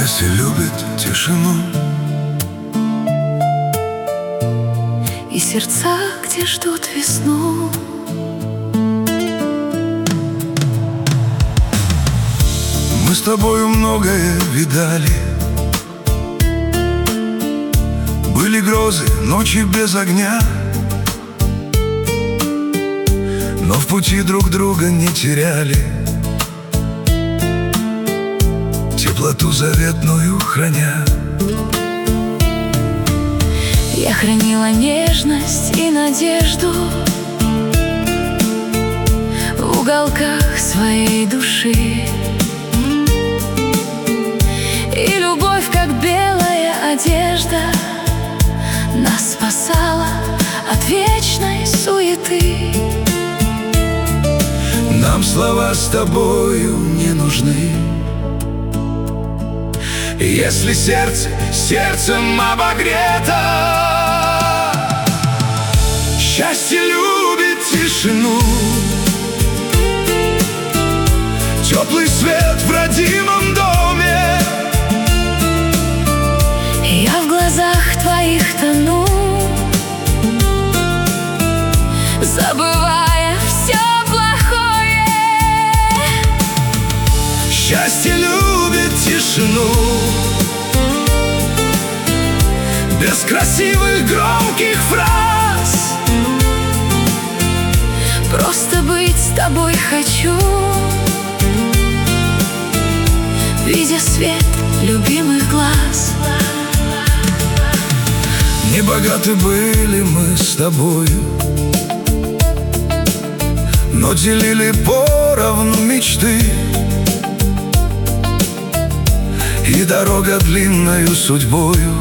Счастье любит тишину и сердца, где ждут весну. Мы с тобою многое видали. Были грозы, ночи без огня, но в пути друг друга не теряли, теплоту заветную храня. Я хранила нежность и надежду в уголках своей души, и любовь, как белая одежда, нас спасала от вечной суеты. Нам слова с тобою не нужны, если сердце сердцем обогрето. Счастье любит тишину, теплый свет в родимом доме. Я в глазах твоих тону, забывая все плохое. Счастье любит тишину, без красивых громких фраз. Просто быть с тобой хочу, видя свет любимых глаз. Не богаты были мы с тобою, но делили поровну мечты, и дорога длинною судьбою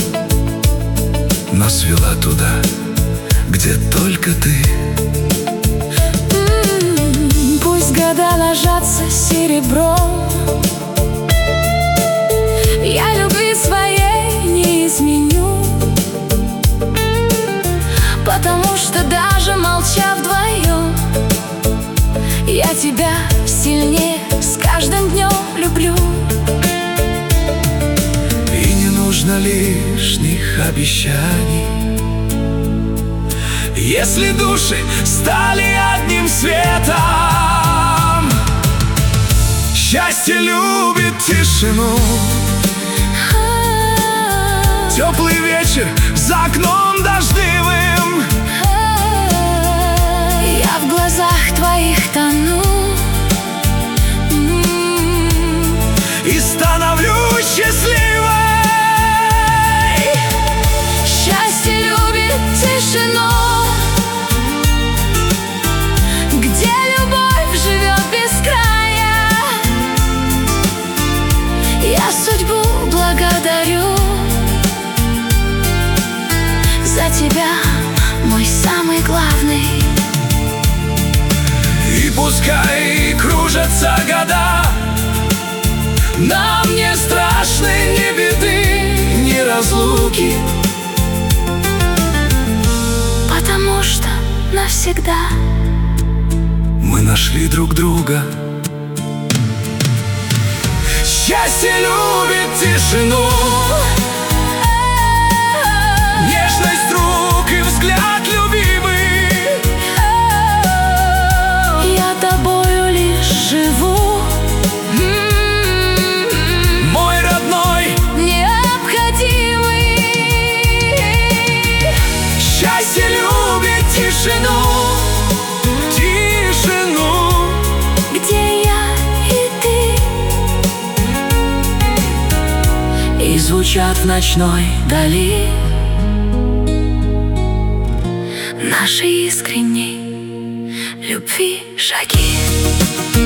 нас вела туда, где только ты. Пусть года ложатся серебром, я любви своей не изменю, потому что даже молча вдвоем, я тебя сильнее с каждым днем люблю. И не нужно лишних обещаний, если души стали одним светом. Счастье любит тишину, теплый вечер за окном дождливым. Я в глазах твоих тону, и становлюсь счастливой. Счастье любит тишину, где любовь живет без края. Я судьбу благодарю за тебя, мой самый главный. И пускай кружатся года, нам не страшны ни беды, ни разлуки, потому что навсегда мы нашли друг друга. Счастье любит тишину, нежность рук и взгляд любимый. Я тобою лишь живу, мой родной, необходимый. счастье любит тишину, тишину, где я и ты, и звучат в ночной дали нашей искренней любви шаги.